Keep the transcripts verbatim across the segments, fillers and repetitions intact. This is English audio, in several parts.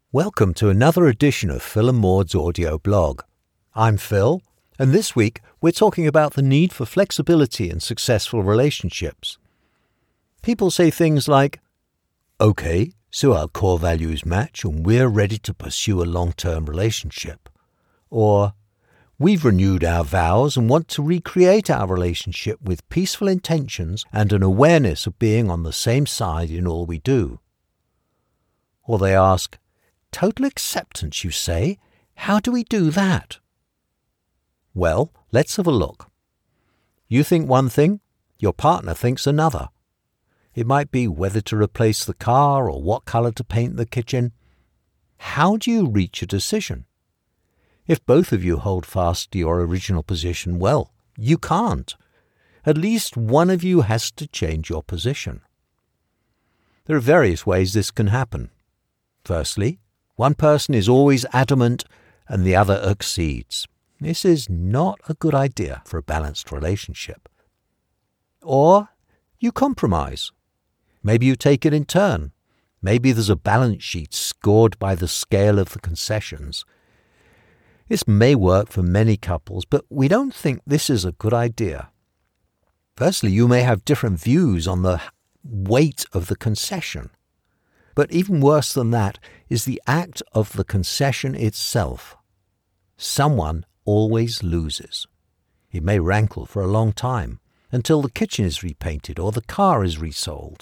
Welcome to another edition of Phil and Maud's audio blog. I'm Phil, and this week we're talking about the need for flexibility in successful relationships. People say things like, "Okay, so our core values match and we're ready to pursue a long-term relationship." Or, "We've renewed our vows and want to recreate our relationship with peaceful intentions and an awareness of being on the same side in all we do." Or they ask, "Total acceptance, you say? How do we do that?" Well, let's have a look. You think one thing, your partner thinks another. It might be whether to replace the car or what colour to paint the kitchen. How do you reach a decision? If both of you hold fast to your original position, well, you can't. At least one of you has to change your position. There are various ways this can happen. Firstly, one person is always adamant and the other accedes. This is not a good idea for a balanced relationship. Or you compromise. Maybe you take it in turn. Maybe there's a balance sheet scored by the scale of the concessions. This may work for many couples, but we don't think this is a good idea. Firstly, you may have different views on the weight of the concession. But even worse than that is the act of the concession itself. Someone always loses. It may rankle for a long time, until the kitchen is repainted or the car is resold.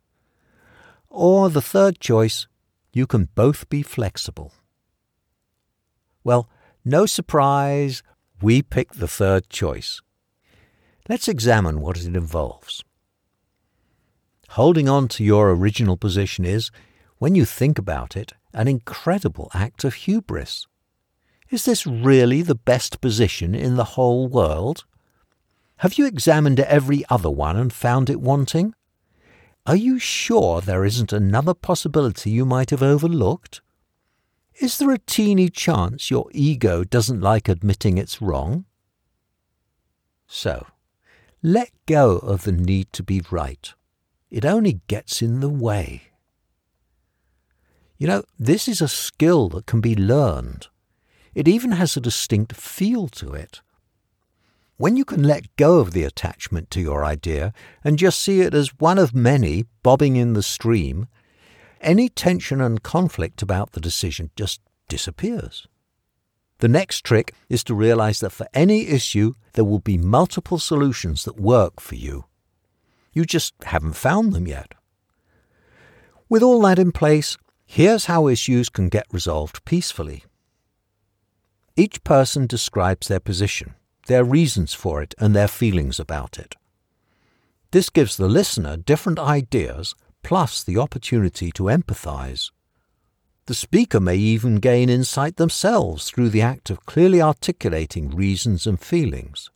Or the third choice, you can both be flexible. Well, no surprise, we picked the third choice. Let's examine what it involves. Holding on to your original position is, when you think about it, an incredible act of hubris. Is this really the best position in the whole world? Have you examined every other one and found it wanting? Are you sure there isn't another possibility you might have overlooked? Is there a teeny chance your ego doesn't like admitting it's wrong? So, let go of the need to be right. It only gets in the way. You know, this is a skill that can be learned. It even has a distinct feel to it. When you can let go of the attachment to your idea and just see it as one of many bobbing in the stream, any tension and conflict about the decision just disappears. The next trick is to realize that for any issue, there will be multiple solutions that work for you. You just haven't found them yet. With all that in place, here's how issues can get resolved peacefully. Each person describes their position, their reasons for it, and their feelings about it. This gives the listener different ideas, plus the opportunity to empathize. The speaker may even gain insight themselves through the act of clearly articulating reasons and feelings.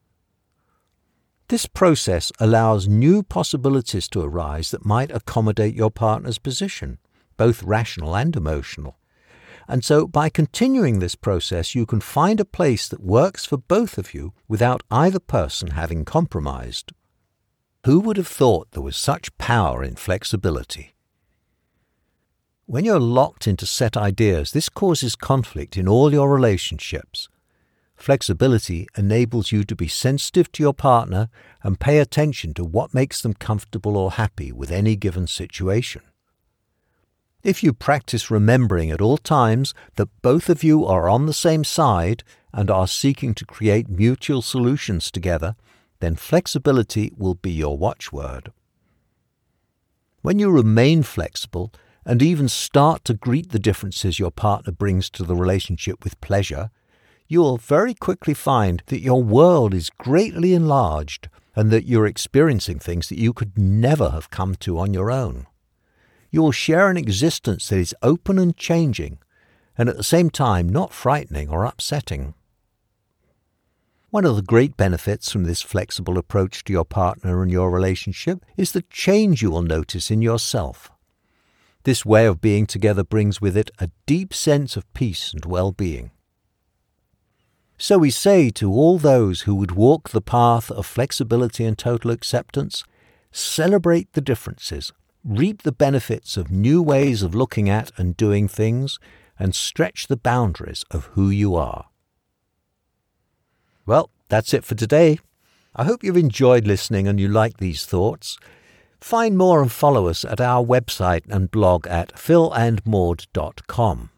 This process allows new possibilities to arise that might accommodate your partner's position, both rational and emotional. And so by continuing this process, you can find a place that works for both of you without either person having compromised. Who would have thought there was such power in flexibility? When you're locked into set ideas, this causes conflict in all your relationships. Flexibility enables you to be sensitive to your partner and pay attention to what makes them comfortable or happy with any given situation. If you practice remembering at all times that both of you are on the same side and are seeking to create mutual solutions together, then flexibility will be your watchword. When you remain flexible and even start to greet the differences your partner brings to the relationship with pleasure, you will very quickly find that your world is greatly enlarged and that you're experiencing things that you could never have come to on your own. You will share an existence that is open and changing, and at the same time not frightening or upsetting. One of the great benefits from this flexible approach to your partner and your relationship is the change you will notice in yourself. This way of being together brings with it a deep sense of peace and well-being. So we say to all those who would walk the path of flexibility and total acceptance, celebrate the differences, reap the benefits of new ways of looking at and doing things, and stretch the boundaries of who you are. Well, that's it for today. I hope you've enjoyed listening and you like these thoughts. Find more and follow us at our website and blog at phil and maud dot com.